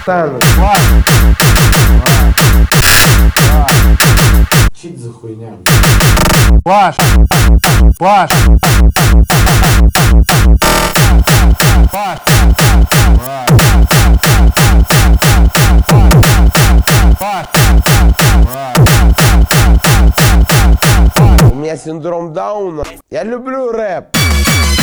стану. Чить за хуйня. Паш! Паш! У меня синдром Дауна. Я люблю рэп.